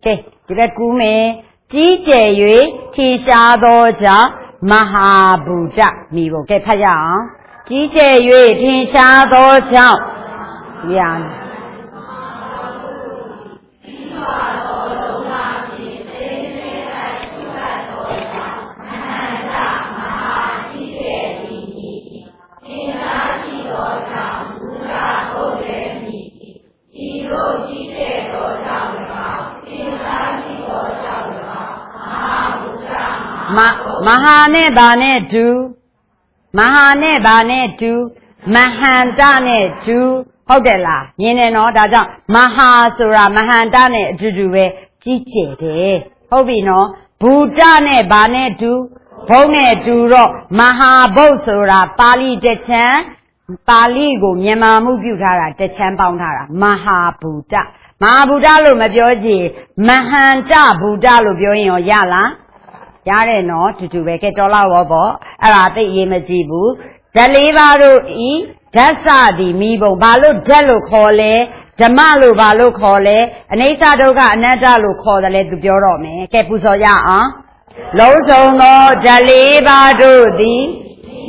Okay, this is me. Jijayue Tishado Mahabuddha. Mivo. Okay, Paya. Jijayue Tishado Yeah. Mahane bane do Mahane bane do Mahandane do Hodela Yene no da Mahasura Mahandane do Jije Hobi no Buddha ne bane do Bone do Mahabosura Pali Dechan Pali go Myama Mubutara Dechan Boundara Mahabuddha Mahabuddha lo Mabioji Mahanta Buddha lo Bioin or Yala Yare no to do a $1 wobo, Arate Yemajibu, Dalevaro E, Dasadi, Mibo, Balu, Delo Cole, Damalu Balu Cole, and Etadoga, Nadalu Cole, the Bureau me, Kepusoya, Lozo no, Dalevaro di.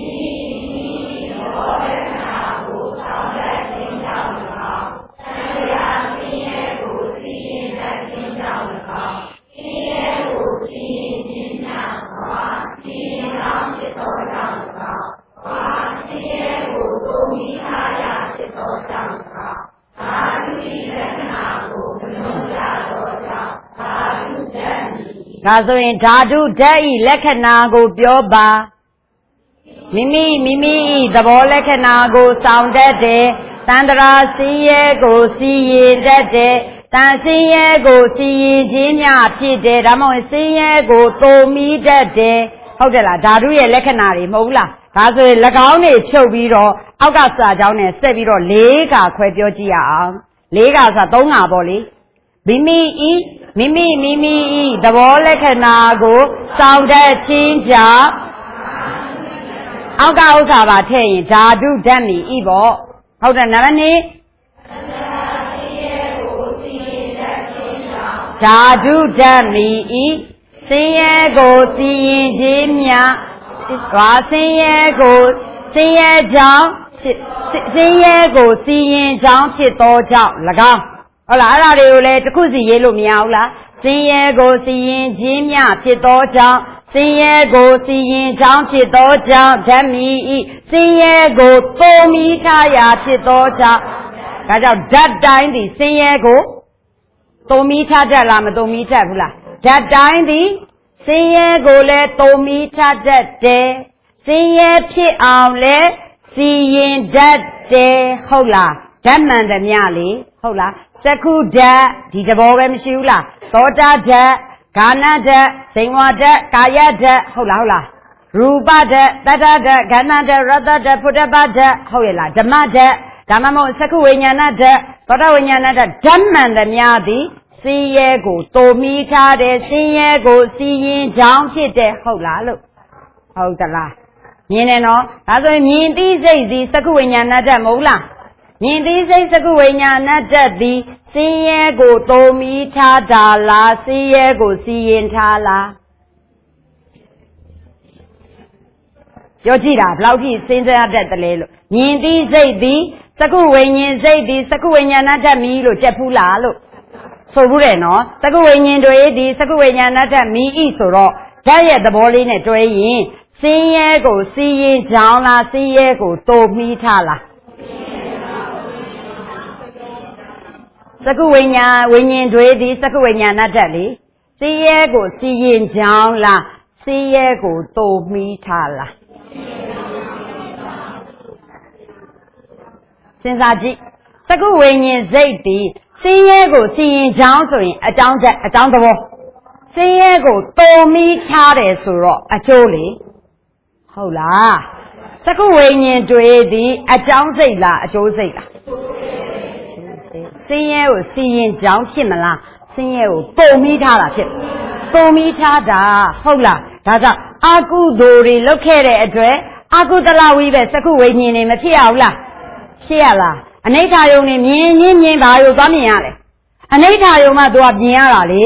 Kazoin Dadu Dei Lekanago Bioba Mimi the Bolekanago sounded day Sandra Siego see day Tansiego see Jinya Pide Ramon Siego to me that day Hodela Dadu Lekanari Mola Kazo Lagaone Choviro Augasta down and Seviro Lega Quebiogia Lega Zadonga Boli Mimi, the Bolekanago, sounded Chinja. Auga Bate, Dadu Demi, Evo. How the Nalani? Dadu Demi, Siego, Jimia, Siego, Siego, seeing John Chito, Laga. Ola le to kuzi yelo miaula Siego seeing Jimia Chitoja Siego seeing John Chitoja Demi Siego Tomi Kaya Chitoja Kaja that dine the Siego Tomi Tajala Tomi Tabula that dine the Siego le Tomi Taja de Sie Pi le seeing that de Hola Daman the Miali Hola Sakuda, Didabove Mishula, Tota da, Gana da, Singwa da, Kaya da, Hola, Ruba da, Dada da, Gana da, Rada da, Pudaba da, Hola, Damada, Damamo Sakuinyana da, Todawinyana da, Daman the Miadi, Siego, Tomita de, Siego, Seeing, Jam Chite, Hola, look, Hodala. Nieno, as I mean these days, the Sakuinyana da Mola. Nindi say Sakuenya Nadadi, Siego Tomi Tadala, Siego Sien Tala. Yojira, Blauki, Sinza Detalelo. Nindi say the Sakuenya say the Sakuenya Nadamilo, Japulalo. So Bureno, Sakuenya Doedi, Sakuenya Nadami Isoro, Taya the Bolin at Doyin, Siego Sien Jala, Siego Tomi Tala. Sakuenya, winning Dwedi, Sakuenya Natali, Siego, seeing John La, Siego, to me Tala. Since I Sakuenya Zaidi, Siego, seeing John, a down the wall. Siego, to me Tale Suro, a jolly. Hola. Sakuenya Dwedi, a John Zela, a Josela. Seeing John Chimala, seeing Tomita, Tomita, Hola, Tata, Aku Dori, located address, Aku Dala Weaver, Saku waiting in a Chiala, Aneta only mean Bayo Damiale. Aneta Yoma do Abniali,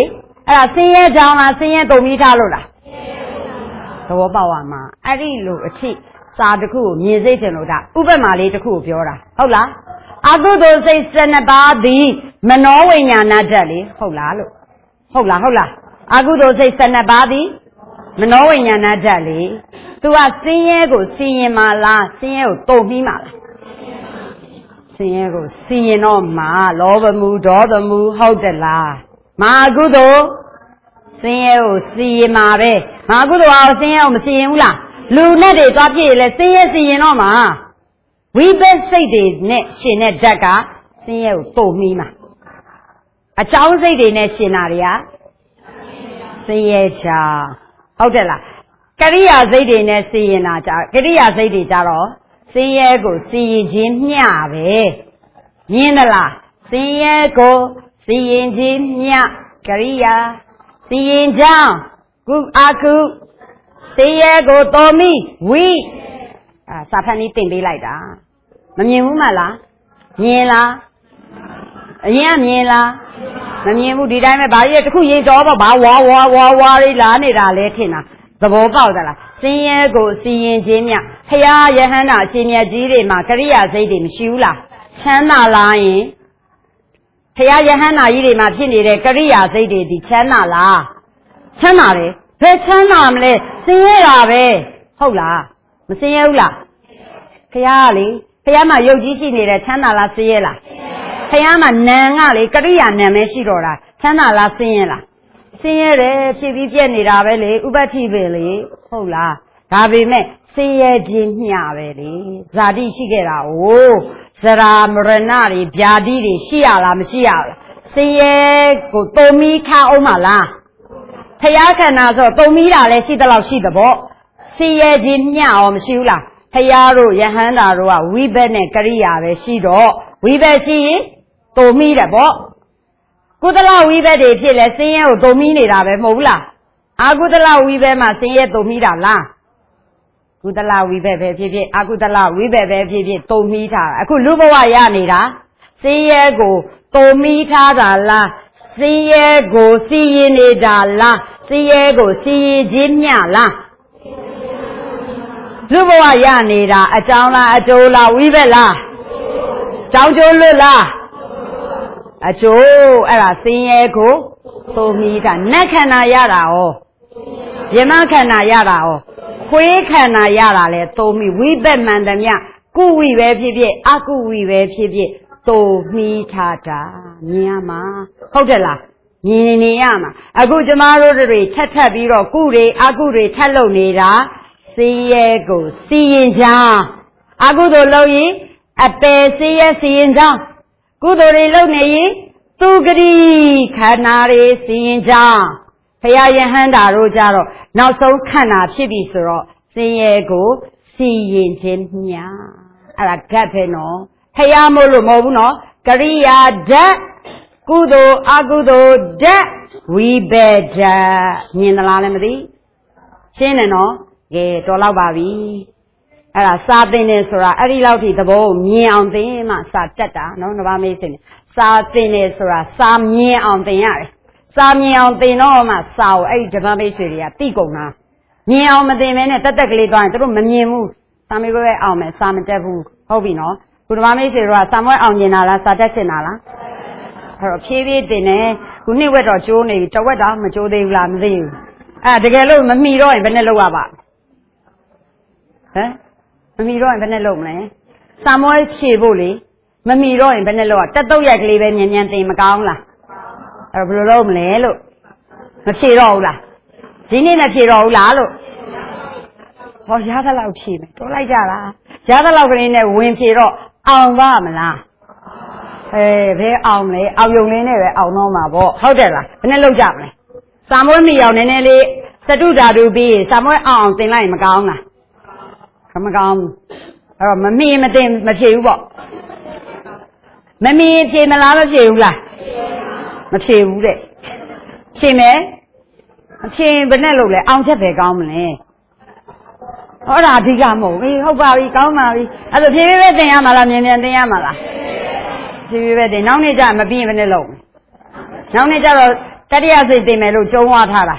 အဲ့ဒါဆင်းရဲကြောင်းလားဆင်းရဲတုံပြီးထားလို့လားသဘောပေါက်ပါမှာအဲ့ဒီလိုအထိစာတစ်ခုကိုမြင်စိတ်ချင်လို့ဒါဥပမာလေးတစ်ခုကိုပြောတာဟုတ်လားအကုသိုလ်စိတ်12ပါးသည်မနောဝိညာဏဓာတ်လေဟုတ်လားလို့ဟုတ်လားအကုသိုလ်စိတ်12ပါးသည်မနောဝိညာဏဓာတ်လေသူကဆင်းရဲကိုစီရင်မှာလားဆင်းရဲကိုတုံပြီးမှာလားဆင်းရဲကိုစီရင်တော့မှာလောဘမှုဒေါသမှုဟုတ်တယ်လားမဟာကုသိုလ်ဆင်းရဲကိုစီရင်မှာပဲမဟာကုသိုလ်အောင်ဆင်းရဲကိုမစီရင်ဘူးလားလူနဲ့တွေသွားပြည့်လဲဆင်းရဲစီရင်တော့မှာဝိပဿစိတ်တွေနဲ့ရှင်တဲ့ဓာတ်ကဆင်းရဲကိုတုံပြီးမှာအကြောင်းစိတ်တွေနဲ့ရှင်တာတွေကဆင်းရဲချာဟုတ်တယ်လားကရိယာစိတ်တွေနဲ့စီရင်တာကြကရိယာစိတ်တွေကြတော့ဆင်းရဲကိုစီရင်ခြင်းမျှပဲမြင်သလားဆင်းရဲကိုစီရင်ခြင်းမျှကရိယာစီရင်ကြောင်းကုအကုဆင်းရဲကိုတော်မိဝိစာဖတ်နည်းတင်ပေးလိုက်တာမမြင်ဘူးမလားမြင်လားအရင်ကမြင်လားမမြင်ဘူးဒီတိုင်းပဲဘာကြီးတခုရင်တော်ပေါ့ဘာဝါလေးလာနေတာလဲထင်တာသဘောပေါက်သလားဆင်းရဲကိုစီရင်ခြင်းမြဖရာယဟန္တာအရှင်မြတ်ကြီးတွေမှာကရိယာစိတ်တွေမရှိဘူးလားချမ်းသာလားယင်ဖရာယဟန္တာကြီးတွေမှာဖြစ်နေတဲ့ကရိယာစိတ်တွေဒီချမ်းသာလားချမ်းသာတယ်ဘယ်ချမ်းသာမလဲဆင်းရဲတာပဲဟုတ်လားမဆင်းရဲဘူးလားဖရာကလေဖရာမှာယုတ်ကြီးရှိနေတဲ့ချမ်းသာလားဆင်းရဲလားဖရာမှာနံကလေကရိယာနံပဲရှိတော့တာချမ်းသာလားဆင်းရဲလားဆင်းရဲတယ်ဖြစ်ပြီးပြက်နေတာပဲလေဥပ္ပတိပဲလေဟုတ်လားဒါပေမဲ့ဆင်းရဲခြင်းမျှပဲလေဇာတိရှိခဲ့တာ哦ဇရာမရဏတွေဗျာတိတွေရှိရလားမရှိရလားဆင်းရဲကိုတုံမီထားအောင်မလားဖရာခန္ဓာဆိုတုံမီတာလည်းရှိသလောက်ရှိသဘောဆင်းရဲခြင်းမျှအောင်မရှိဘူးလားဖရာတို့ယဟန္တာတို့ကဝိဘက်နဲ့ကရိယာပဲရှိတော့ဝိဘက်ရှိရင်တုံမီတယ်ပေါ့ကုသလဝိဘက်တွေဖြစ်လဲဆင်းရဲကိုတုံမီနေတာပဲမဟုတ်ဘူးလားအာကုသလဝိဘက်မှာဆင်းရဲတုံမီတာလားကုသလဝိဘက်ပဲဖြစ်ဖြစ်အာကုသလဝိဘက်ပဲဖြစ်ဖြစ်တုံမီထားအခုလူဘဝရနေတာဆင်းရဲကိုတုံမီထားတာလားဆင်းရဲကိုစီရင်နေတာလားဆင်းရဲကိုစီရင်ခြင်းမျှလားလူဘဝရနေတာအကြောင်းလားအကျိုးလားဝိဘက်လားကြောင်းကျိုးလွတ်လားအကျိုးအဲ့ဒါဆင်းရဲကိုသုံးမိတာနတ်ခန္ဓာရတာဩယမခန္ဓာရတာဩခွေးခန္ဓာရတာလဲသုံးမိဝိဘက်မှန်သမျှကုဝိပဲဖြစ်ဖြစ်အကုဝိပဲဖြစ်ဖြစ်သုံးမိထားတာမြင်ရမှာဟုတ်တယ်လားမြင်နေရမှာအခုကျမတို့တွေထပ်ပြီးတော့ကုတွေအကုတွေထပ်လုပ်နေတာဆင်းရဲကိုစီရင်ချာအကုသို့လုပ်ရင်အပယ်ဆင်းရဲစီရင်ချာကုသိုလ်တွေလုပ်နေရင်သူဂတိခန္ဓာတွေစီရင်ကြဘုရားယဟန္တာတို့ကြတော့နောက်ဆုံးခန္ဓာဖြစ်ပြီဆိုတော့ဆင်းရဲကိုစီရင်ခြင်းမြာအဲ့ဒါဂတ်ပဲနော်ဘုရားမို့လို့မဟုတ်ဘူးနော်ကရိယာဓာတ်ကုသိုလ်အကုသိုလ်ဓာတ်ဝိဘက်ဓာတ်မြင်သလားလည်းမသိရှင်းတယ်နော်ကဲတော်တော့ပါပြီအဲ့ဒါစာသင်တယ်ဆိုတာအဲ့ဒီလောက်ထိသဘောကိုမြင်အောင်သင်မှစာတက်တာနော်နှပါမေးရှင်စာသင်တယ်ဆိုတာစာမြင်အောင်သင်ရတယ်စာမြင်အောင်သင်တော့မှစာကိုအဲ့ဒီဓမ္မမေးရှင်တွေကသိကုန်တာမြင်အောင်မသင်မဲနဲ့တက်ကလေးသွားရင်တို့မမြင်ဘူးစာမေးပွဲအောင်မယ်စာမတက်ဘူးဟုတ်ပြီနော်ခုဓမ္မမေးရှင်တို့ကစာမွဲအောင်ကျင်တာလားစာတက်ချင်တာလားအဲ့တော့ဖြည်းဖြည်းသင်တယ်ခုနှစ်ဝက်တော့ကျိုးနေပြီတစ်ဝက်တော့မကျိုးသေးဘူးလားမသိဘူးအဲ့တကယ်လို့မမီတော့ရင်ဘယ်နဲ့လုပ်ရပါဟမ်မမီတော့ရင်ဘယ်နဲ့လုပ်မလဲစာမွဲဖြေဖို့လေမမီတော့ရင်ဘယ်နဲ့လုပ်ရတက်တော့ရက်ကလေးပဲမြန်မြန်သင်မကောင်းလားအဲ့တော့ဘယ်လိုလုပ်မလဲလို့မဖြေတော့ဘူးလားဒီနေ့မဖြေတော့ဘူးလားလို့ဟောရသလောက်ဖြေမယ်တော်လိုက်ကြလားရသလောက်ကလေးနဲ့ဝင်ဖြေတော့အောင်ပါမလားဘယ်အောင်လဲအောင်ယုံလေးနဲ့ပဲအောင်တော့မှာပေါ့ဟုတ်တယ်လားဘယ်နဲ့လုပ်ကြမလဲစာမွဲမီအောင်နည်းနည်းလေးသတုဓာတုပြီးစာမွဲအောင်သင်လိုက်ရင်မကောင်းလားမကောင်းဘူးအဲ့တော့မမီမသိမဖြေဘူးပေါ့မမီဖြေမလားမဖြေဘူးလားမဖြေဘူးတဲ့ဖြေမယ်မဖြေဘယ်နဲ့လုပ်လဲအောင်ချက်ပဲကောင်းမလဲဟောဒါအဓိကမဟုတ်ဘူးဟုတ်ပါပြီကောင်းပါပြီအဲ့ဒါဖြေဖြေပဲသင်ရမှာလားမြန်မြန်သင်ရမှာလားဖြေဖြေပဲသင်နောက်နေ့ကျမပြီးဘယ်နဲ့လုပ်နောက်နေ့ကျတော့တတိယစိတ်သိမယ်လို့ကြုံဝါထားတာ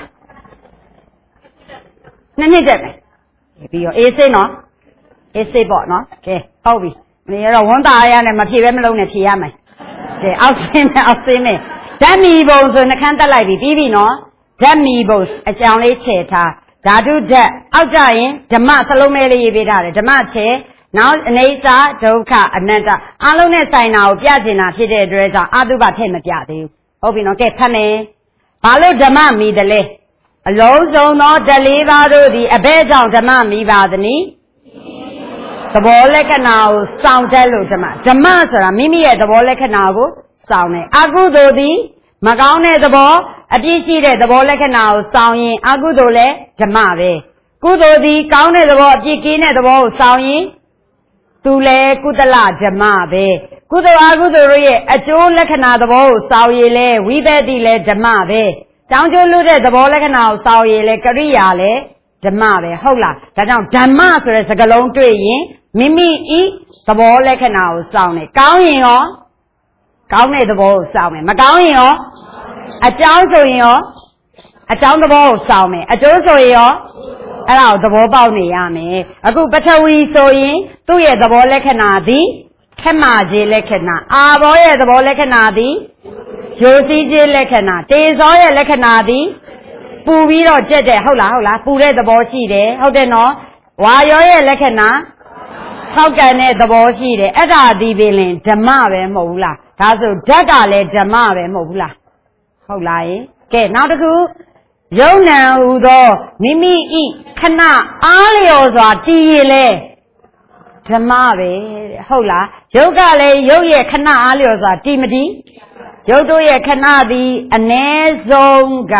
နှစ်တက်မယ်ပြီးရောအေးစိတ်နော်အေးစိတ်ပေါ့နော်ကဲဟုတ်ပြီနေတော့ဝန်တာရနဲ့မဖြေပဲမလုံးနဲ့ဖြေရမယ်ကဲအောက်ဆင်းမယ်ဓာတ်မီပုံဆိုနှခမ်းတက်လိုက်ပြီပြီးပြီနော်ဓာတ်မီပုံအကြောင်းလေးခြေထားဓာတုဓာတ်အောက်ကြရင်ဓမ္မစလုံးမဲလေးရေးပေးထားတယ်ဓမ္မခြေနောက်အနေစာဒုက္ခအနတ္တအလုံးနဲ့ဆိုင်တာကိုပြကျင်တာဖြစ်တဲ့အတွက်ကြောင့်အတုပထည့်မပြသေးဘူးဟုတ်ပြီနော်ကဲဖတ်မယ်ဘာလို့ဓမ္မမီတယ်လဲအလုံးစုံသောဓာတ်လေးပါးတို့သည်အဘဲကြောင့်ဓမ္မမီပါသနည်းသဘောလက္ခဏာကိုစောင့်တတ်လို့ဓမ္မဆိုတာမိမိရဲ့သဘောလက္ခဏာကိုစောင့်တယ်အကုသိုလ်သည်မကောင်းတဲ့သဘောအပြည့်ရှိတဲ့သဘောလက္ခဏာကိုစောင့်ရင်အကုသိုလ်လည်းဓမ္မပဲကုသိုလ်သည်ကောင်းတဲ့သဘောအပြည့်ကင်းတဲ့သဘောကိုစောင့်ရင်သူလည်းကုသလဓမ္မပဲကုသိုလ်အကုသိုလ်တို့ရဲ့အကျိုးလက္ခဏာသဘောကိုစောင့်ရည်လဲဝိပဿတိလည်းဓမ္မပဲတောင်းကျိုးလို့တဲ့သဘောလက္ခဏာကိုစောင့်ရည်လဲကရိယာလည်းဓမ္မပဲဟုတ်လားဒါကြောင့်ဓမ္မဆိုတဲ့စကားလုံးတွေ့ရင်မိမိဤသဘောလက္ခဏာကိုစောင့်တယ်ကောင်းရင်ရောကောင်းတဲ့သဘောကိုစောင့်မယ်မကောင်းရင်ရောအကြောင်းဆိုရင်ရောအကြောင်းသဘောကိုစောင့်မယ်အကျိုးဆိုရင်ရောအဲ့ဒါကိုသဘောပေါက်နေရမယ်အခုပထဝီဆိုရင်သူ့ရဲ့သဘောလက္ခဏာသည်ခက်မာခြင်းလက္ခဏာအာဘောရဲ့သဘောလက္ခဏာသည်ယိုစီးခြင်းလက္ခဏာတေဇောရဲ့လက္ခဏာသည်ပူပြီးတော့ကြက်တယ်ဟုတ်လားပူတဲ့သဘောရှိတယ်ဟုတ်တယ်နော်ဝါရောရဲ့လက္ခဏာဆောက်ကန်တဲ့သဘောရှိတယ်အဲ့ဒါဒီပင်လင်ဓမ္မပဲမဟုတ်ဘူးလားဒါဆိုဓာတ်ကလည်းဓမ္မပဲမဟုတ်ဘူးလားဟုတ်လားယင်ကဲနောက်တစ်ခုယုံနံဟူသောမိမိဤခဏအားလျော်စွာတည်ရလေဓမ္မပဲဟုတ်လားယုတ်ကလည်းယုတ်ရဲ့ခဏအားလျော်စွာတည်မတည်ယုတ်တို့ရဲ့ခဏသည်အ ਨੇ ဆုံးက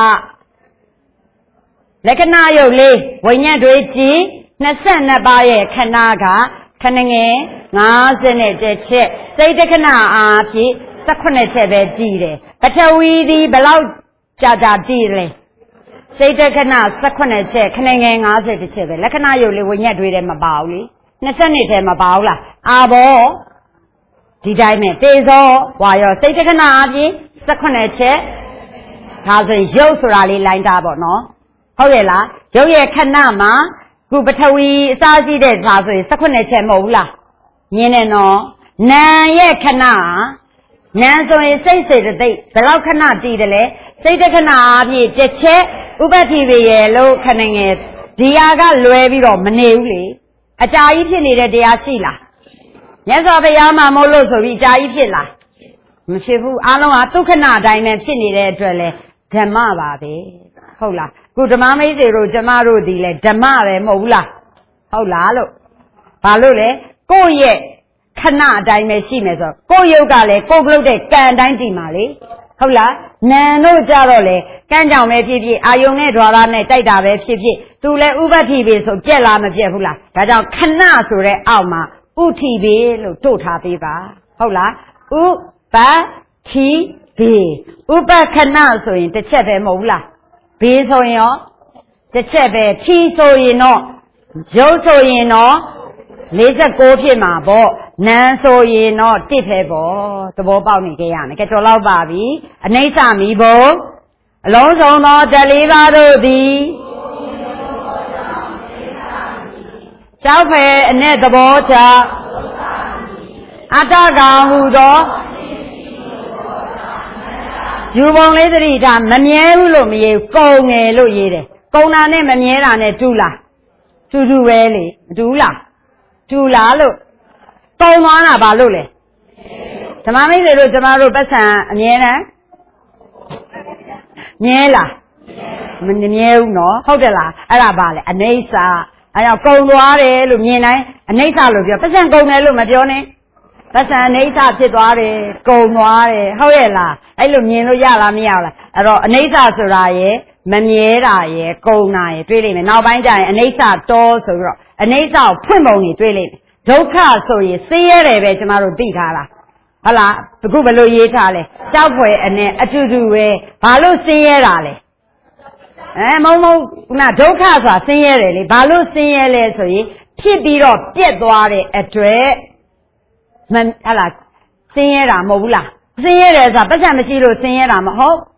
လက္ခဏာယုတ်လေးဝိညာဉ်တွေကြည်22ပါးရဲ့ခဏကခဏငယ်57ချက်စိတ်တခဏအားဖြင့်18ချက်ပဲတည်တယ်ပထဝီသည်ဘယ်လောက်ကြာတည်လဲစိတ်တခဏ18ချက်ခဏငယ်50ချက်ပဲလက္ခဏာယုတ်လေးဝိညာဉ်တွေထဲမပါဘူးလေ22ထဲမပါဘူးလားအာဘောဒီတိုင်းပဲတေဇောဝါရောစိတ်တခဏအားဖြင့်18ချက်ဒါဆိုရုပ်ဆိုတာလေးလိုင်းတာပေါ့နော်ဟုတ်ရဲ့လားရုပ်ရဲ့ခဏမှာခုပထဝီအစားရှိတဲ့ဒါဆိုရင်18ချက်မဟုတ်ဘူးလားမြင်တယ်နော်နာရဲ့ခဏနာဆိုရင်စိတ်စေတသိက်ဘယ်လောက်ခဏတည်တယ်လဲစိတ်တခဏအားဖြင့်တစ်ချက်ဥပ္ပတိဝေရလို့ခဏငယ်ဒီဟာကလွယ်ပြီးတော့မနေဘူးလေအကြာကြီးဖြစ်နေတဲ့တရားရှိလားမြတ်စွာဘုရားမှာမို့လို့ဆိုပြီးအကြာကြီးဖြစ်လားမဖြစ်ဘူးအားလုံးဟာဒုက္ခနာတိုင်းပဲဖြစ်နေတဲ့အတွက်လဲဓမ္မပါပဲဟုတ်လားခုဓမ္မမိတ်ဆွေတို့ကျမတို့ဒီလဲဓမ္မပဲမဟုတ်ဘူးလားဟုတ်လားလို့ဘာလို့လဲကိုယ့်ရဲ့ခဏအတိုင်းပဲရှိမယ်ဆိုတော့ကိုယ့်ယုတ်ကလည်းကိုယ်ကလုပ်တဲ့ကံအတိုင်းတည်မှာလေဟုတ်လားနံတို့ကြတော့လေကံကြောင့်ပဲဖြစ်ဖြစ်အာယုံနဲ့ဓာရနဲ့တိုက်တာပဲဖြစ်ဖြစ်သူလဲဥပ္ပတိပဲဆိုပြက်လားမပြက်ဘူးလားဒါကြောင့်ခဏဆိုတဲ့အောက်မှာဥထိပဲလို့တို့ထားပေးပါဟုတ်လားဥပတိဘေဥပခဏဆိုရင်တစ်ချက်ပဲမဟုတ်ဘူးလားဘေဆိုရင်ရောတစ်ချက်ပဲထီဆိုရင်တော့ရုပ်ဆိုရင်တော့49ဖြစ်မှာပေါ့နံဆိုရင်တော့1ပဲပေါ့သဘောပေါက်နေကြရမယ်ကဲတော်တော့ပါပြီအနိစ္စမိဘုံအလုံးစုံသောဓာတ်လေးပါးတို့သည်ကြောက်ဖယ်အ내သဘောချအတ္တကောင်ဟူသောယူပုံလေးသတိထားမမြဲဘူးလို့မရေးဘူးကုန်ငယ်လို့ရေးတယ်ကုန်တာနဲ့မမြဲတာနဲ့တူလားတူပဲလေမတူလားတူလားလို့ကုန်သွားတာဘာလို့လဲဓမ္မမိတ်ဆွေတို့ကျမတို့ပတ်စံအမြဲတမ်းမြဲလားမမြဲဘူးနော်ဟုတ်တယ်လားအဲ့ဒါဘာလဲအနိစ္စအဲကြောင့်ကုန်သွားတယ်လို့မြင်တိုင်းအနိစ္စလို့ပြောပတ်စံကုန်တယ်လို့မပြောနဲ့ပတ်စံအနိစ္စဖြစ်သွားတယ်ကုန်သွားတယ်ဟုတ်ရဲ့လားအဲ့လိုမြင်လို့ရလားမရလားအဲ့တော့အနိစ္စဆိုတာရယ်မမြဲတာရယ်ကုန်တာရယ်တွေးလိမ့်မယ်နောက်ပိုင်းကျရင်အနိစ္စတောဆိုပြီးတော့အနိစ္စကိုဖွင့်ပုံနေတွေးလိမ့်မယ်ဒုက္ခဆိုရင်ဆင်းရဲတယ်ပဲကျမတို့သိထားတာဟုတ်လားအခုဘယ်လိုရေးထားလဲကြောက်ဖွယ်အနဲ့အတူတူပဲဘာလို့ဆင်းရဲတာလဲမုံခုနဒုက္ခဆိုတာဆင်းရဲတယ်လေဘာလို့ဆင်းရဲလဲဆိုရင်ဖြစ်ပြီးတော့ပြက်သွားတဲ့အတွက်ဟလာဆင်းရဲတာမဟုတ်ဘူးလားဆင်းရဲတယ်ဆိုတာပတ်စံမရှိလို့ဆင်းရဲတာမဟုတ်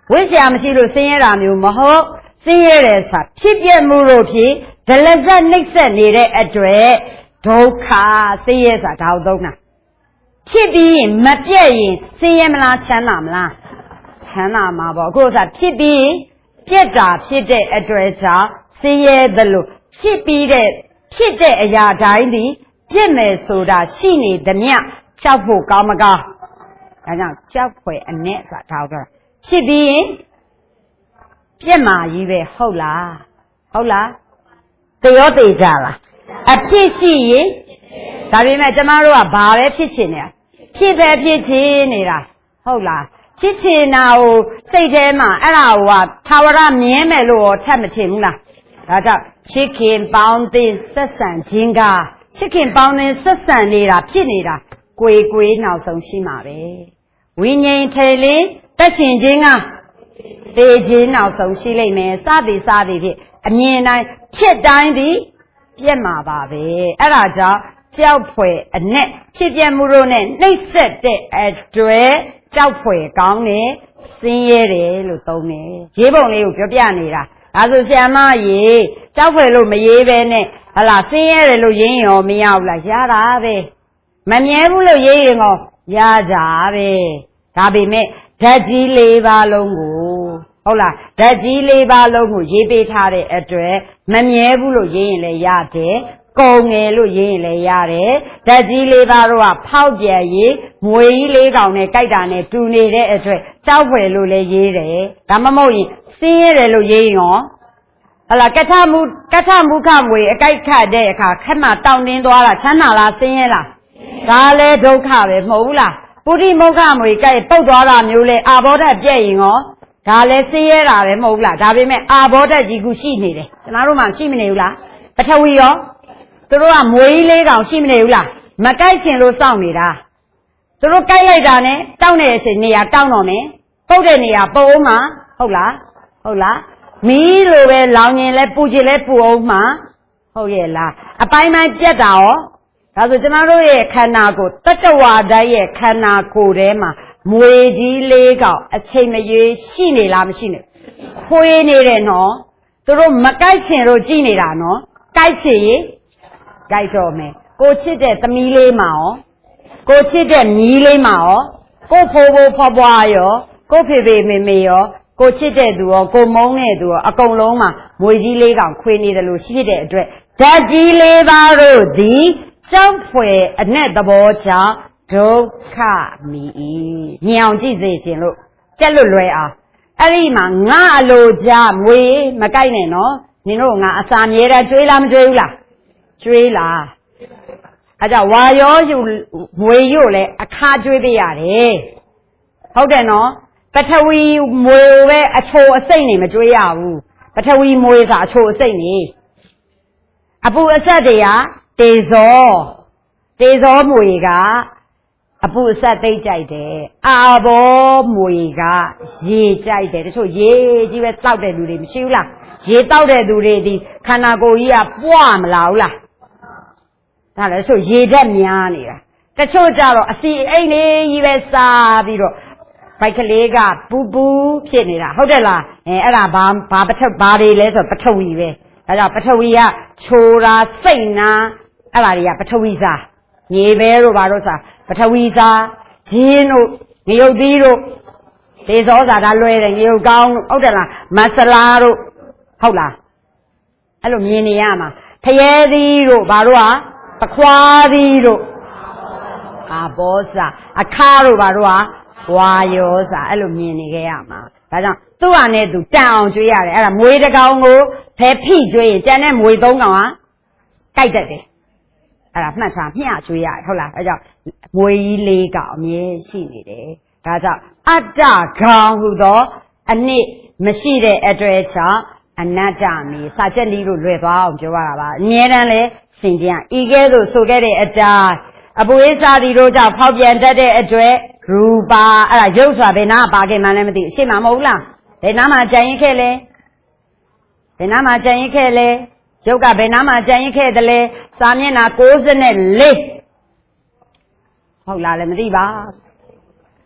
ဝိဇ္ဇာမရှိလို့ဆင်းရဲတာမျိုးမဟုတ်ဆင်းရဲတယ်ဆိုတာဖြစ်ပြမှုလို့ဖြစ်ဒလဇတ်နှိမ့်ဆက်နေတဲ့အတွက်ဒုက္ခဆင်းရဲဆိုတာဒါဟုတ်သုံးတာဖြစ်ပြီးရင်မပြည့်ရင်ဆင်းရဲမလားချမ်းသာမလားချမ်းသာမှာပေါ့အခုကဖြစ်ပြီးပြည့်တာဖြစ်တဲ့အတွက်ကြောင့်ဆင်းရဲသလိုဖြစ်ပြီးတဲ့ဖြစ်တဲ့အရာတိုင်းဒီပြည့်မယ်ဆိုတာရှိနေသမျှကြောက်ဖို့ကောင်းမကောင်းဒါကြောင့်ကြောက်ဖွယ်အနဲ့ဆိုတာဒါတော့ဖြစ်ပြီးရင်ပြည့်မာကြီးပဲဟုတ်လားတရောတေကြလားအဖြစ်ရှိရင်ဒါပေမဲ့ကျမတို့ကဘာပဲဖြစ်ချင်နေတာဖြစ်ပဲဖြစ်ချင်နေတာဟုတ်လားဖြစ်ချင်တာကိုစိတ်ထဲမှာအဲ့ဒါဟိုကသာဝရမြဲမယ်လို့ထပ်မချင်ဘူးလားဒါကြောင့်ချစ်ခင်ပေါင်းသင်းဆက်ဆံခြင်းကချစ်ခင်ပေါင်းသင်းဆက်ဆံနေတာဖြစ်နေတာကိုယ်နောက်ဆုံးရှိမှာပဲဝိညာဉ်ထေလင်းတက်ရှင်ခြင်းကတေခြင်းနောက်ဆုံးရှိလိမ့်မယ်စသည်ဖြင့်အမြင်တိုင်းဖြစ်တိုင်းသည်ပြက်မှာပါပဲအဲ့ဒါကြောင့်ကြောက်ဖွယ်အနဲ့ဖြစ်ပြမှုတို့နဲ့နှိပ်စက်တဲ့အတွက်ကြောက်ဖွယ်ကောင်းတယ်ဆင်းရဲတယ်လို့သုံးတယ်ရေးပုံလေးကိုပြောပြနေတာဒါဆိုဆရာမရေးကြောက်ဖွယ်လို့မရေးပဲနဲ့ဟလာဆင်းရဲတယ်လို့ရေးရင်ရောမရဘူးလားရတာပဲမမြဲဘူးလို့ရေးရင်ရောရတာပဲဒါပေမဲ့ဓာတ်ကြီး၄ပါးလုံးကိုဟုတ်လားဓာတ်ကြီး၄ပါးလုံးကိုရေးပေးထားတဲ့အတွက်မမြဲဘူးလို့ရေးရင်လည်းရတယ်ကုန်ငယ်လို့ရေးရင်လည်းရတယ်ဓာတ်ကြီး၄ပါးတော့ဖောက်ပြန်ရေးမွေကြီး၄ကောင်နဲ့ကြိုက်တာနဲ့တူနေတဲ့အတွက်ကြောက်ဖွယ်လို့လည်းရေးတယ်ဒါမှမဟုတ်ရင်ဆင်းရဲတယ်လို့ရေးရင်ရောဟလာကထမုခမွေအကြိုက်ခတ်တဲ့အခါခက်မှတောင်းတင်းသွားတာချမ်းသာလားဆင်းရဲလားဒါလည်းဒုက္ခပဲမဟုတ်ဘူးလားပုရိမုခမွေကြိုက်ပုတ်သွားတာမျိုးလဲအာဘောဓာတ်ပြည့်ရင်ရောဒါလည်းဆင်းရဲတာပဲမဟုတ်ဘူးလားဒါပေမဲ့အာဘောဓာတ်ကြီးခုရှိနေတယ်ကျွန်တော်တို့မှရှိမနေဘူးလားပထဝီရောသူတို့ကမွေကြီး၄ကောင်ရှိမနေဘူးလားမကြိုက်ချင်လို့စောင့်နေတာသူတို့ကြိုက်လိုက်တာနဲ့တောင်းတဲ့အချိန်နေရာတောင်းတော့မယ်ပုတ်တဲ့နေရာပုတ်အောင်မှာဟုတ်လားမီးလိုပဲလောင်ရင်လဲပူချင်လဲပူအောင်မှာဟုတ်ရဲ့လားအပိုင်းပိုင်းပြတ်တာရောဒါဆိုကျွန်တော်တို့ရဲ့ခန္ဓာကိုယ်တတ္တဝါတိုင်းရဲ့ခန္ဓာကိုယ်ထဲမှာမွေကြီး၄ကောင်အချိန်မရွေးရှိနေလားမရှိနေခွေးနေတယ်နော်သူတို့မကြိုက်ချင်လို့ကြည်နေတာနော်ကြိုက်ချင်ရင်ကြိုက်တော့မယ်ကိုချစ်တဲ့သမီးလေးမှာရောကိုချစ်တဲ့မြီးလေးမှာရောကိုဖိုးဖိုးဖွားဖွားရောကိုဖေဖေမေမေရောကိုချစ်တဲ့သူရောကိုမုန်းတဲ့သူရောအကုန်လုံးမှာမွေကြီး၄ကောင်ခွေးနေတယ်လို့ရှိတဲ့အတွက်ဓာတ်ကြီး၄ပါးတို့သည်ကြောက်ဖွယ်အနဲ့သဘောကြောင့်ဒုက္ခမီညောင်ကြည့်စေခြင်းလို့ကြက်လွတ်လွယ်အောင်အဲ့ဒီမှာငါအလိုကြမွေမကြိုက်နဲ့နော်နင်တို့ငါအစာမြဲတမ်းကျွေးလားမကျွေးဘူးလားကျွေးလားအဲ့ကြောင့်ဝါရောယူမွေရို့လဲအခါကျွေးပေးရတယ်ဟုတ်တယ်နော်ပထဝီမွေပဲအချိုအစိမ့်နေမကျွေးရဘူးပထဝီမွေဆိုအချိုအစိမ့်နေအပူအဆက်တွေကတေဇောမွေကအပူအဆက်သိမ့်ကြိုက်တယ်အာဘောမွေကရေကြိုက်တယ်တချို့ရေကြီးပဲတောက်တဲ့လူတွေမရှိဘူးလားရေတောက်တဲ့သူတွေဒီခန္ဓာကိုယ်ကြီးကပွားမလာဘူးလားဒါလည်းတချို့ရေဓာတ်များနေတာတချို့ကြတော့အစီအိမ်လေးကြီးပဲစားပြီးတော့ဘိုက်ကလေးကပူပူဖြစ်နေတာဟုတ်တယ်လားအဲ့ဒါဘာတွေလဲဆိုပထဝီပဲဒါကြောင့်ပထဝီကချိုတာစိတ်နာအဲ့ဒါတွေကပထဝီစားရေပဲတို့ဘာလို့စားပထဝီစားဂျင်းတို့ငရုတ်သီးတို့ဒေဇောစားဒါလွယ်တယ်ငရုတ်ကောင်းတို့ဟုတ်တယ်လားမဆလာတို့ဟုတ်လားအဲ့လိုမြင်နေရမှာဖရဲသီးတို့ဘာတို့ဟာပခွားသီးတို့အာဘောစားအခါတို့ဘာတို့ဟာဝါယောစားအဲ့လိုမြင်နေခဲ့ရမှာဒါကြောင့်သူ့ဟာနဲ့သူတန်အောင်ကျွေးရတယ်အဲ့ဒါမွေတစ်ကောင်ကိုဖဲဖိကျွေးရင်ကျန်တဲ့မွေ၃ကောင်ကကြိုက်တတ်တယ်အဲ့ဒါမှတ်ထားမျှကျွေးရတယ်ဟုတ်လားအဲကြောင့်မွေကြီး၄ကောင်အမြဲရှိနေတယ်ဒါကြောင့်အတ္တကောင်ဟူသောအနှစ်မရှိတဲ့အတွက်ကြောင့်အနတ္တမီစာချက်လေးလို့လွယ်သွားအောင်ပြောရတာပါအမြဲတမ်းလဲစင်ကြံဤကဲ့သို့ဆိုခဲ့တဲ့အတိုင်းအပုေးစာတီတို့ကြောင့်ဖောက်ပြန်တတ်တဲ့အတွက်ရူပါအဲ့ဒါရုပ်ဆိုတာဘယ်နာပါခဲ့မှန်းလည်းမသိအရှိမမဟုတ်လားဘယ်နာမှာကြံရင်ခဲ့လဲဘယ်နာမှာကြံရင်ခဲ့လဲရုပ်ကဘယ်နာမှာကြံရင်ခဲ့တယ်လဲစာမျက်နှာ94ဟုတ်လားလည်းမသိပါ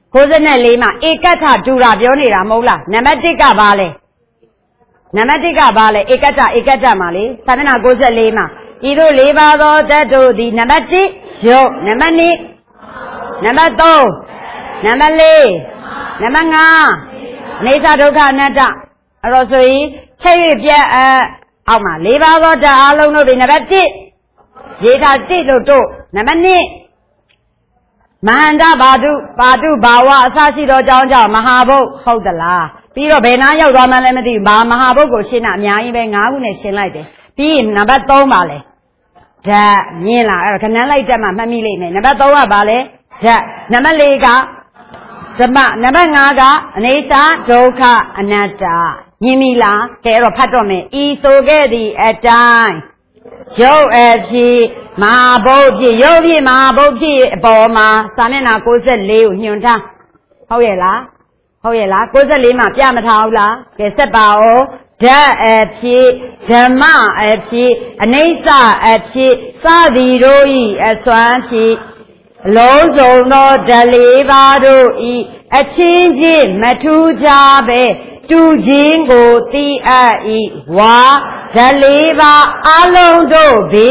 94မှာဧကတ္ထတူတာပြောနေတာမဟုတ်လားနံပါတ်1ကဘာလဲနံပါတ်1ကဘာလဲဧကတ္ထမှာလေစာမျက်နှာ94မှာဤသို့၄ပါးသောဓာတ်တို့သည်နံပါတ်1ရုပ်နံပါတ်2နံပါတ်3နံပါတ်4နံပါတ်5အနေစာဒုက္ခအနတ္တအဲ့တော့ဆိုရင်ချက်၍ပြတ်အောက်မှာ၄ပါးသောဓာတ်အလုံးတို့သည်နံပါတ်1ရေးထား1တို့နံပါတ်2မဟာန္တဘာတုဘာဝအစရှိသောအကြောင်းကြောင့်မဟာဘုတ်ဟုတ်သလားပြီးတော့ဘယ်နာရောက်သွားမှလည်းမသိဘူးဘာမဟာဘုတ်ကိုရှင်းတာအများကြီးပဲ9ခုနဲ့ရှင်းလိုက်တယ်ပြီးရင်နံပါတ်3ပါလဲဓာတ်မြင်လားအဲ့တော့ခဏလိုက်တက်မှမှတ်မိလိမ့်မယ်နံပါတ်3ကဘာလဲဓာတ်နံပါတ်4ကဓမ္မနံပါတ်5ကအနေစာဒုက္ခအနတ္တမြင်ပြီလားကဲအဲ့တော့ဖတ်တော့မယ်ဤဆိုခဲ့သည့်အတိုင်းရုပ်အဖြစ်မဟာဘုတ်ဖြစ်ရုပ်ဖြစ်မဟာဘုတ်ဖြစ်အပေါ်မှာစာမျက်နှာ94ကိုညွှန်ထားဟုတ်ရဲ့လား94မှာပြမထားဘူးလားကဲဆက်ပါဦးဓာတ်အဖြစ်ဓမ္မအဖြစ်အနိစ္စအဖြစ်စသည်တို့ဤအစွမ်းဖြစ်အလုံးစုံသောဓာတ်၄ပါးတို့ဤအချင်းချင်းမထူးခြားပဲတူခြင်းကိုသိအပ်၏ဝါဓာတ်၄ပါးအလုံးတို့သည်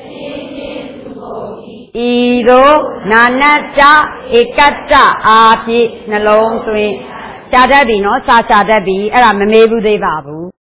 ဤသို့နာနတ္တဧကတ္တအာဖြင့်နှလုံးသွင်းရှားတတ်ပြီနော်စာရှားတတ်ပြီအဲ့ဒါမမေးဘူးသေးပါဘူး